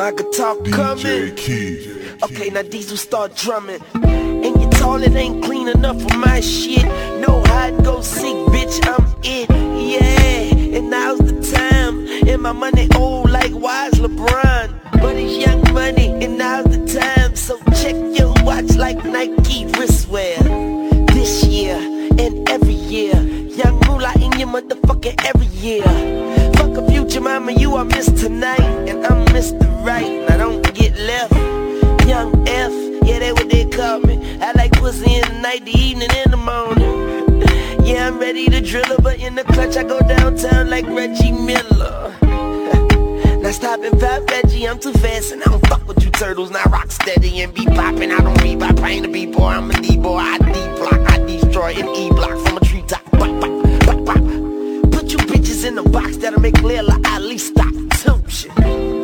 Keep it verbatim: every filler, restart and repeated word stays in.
my guitar coming. D J Key. Okay, now Diesel start drumming. And you tall, it ain't clean enough for my shit. No hide and go seek, bitch, I'm it. Yeah, and now's the time. And my money old like wise LeBron. But it's young money, and now's the time. So check your watch like Nike wristwear. This year and every year, young moolah in your motherfucking every year. Fuck a future mama, you are Miss Tonight, and I'm Mister Right. Now don't get left. Young F, yeah, they what they call me. I like pussy in the night, the evening, in the morning. Yeah, I'm ready to drill her, but in the clutch I go downtown like Reggie Miller. Now stop and pop Reggie, I'm too fast and I don't fuck with you turtles. Now rock steady and be poppin', I don't be by pain to be boy. I'm a D-boy, I D-block, I destroy an E-block from a treetop. Bop, bop, bop, bop. Put you bitches in a box that'll make Layla Ali stop. Two shit.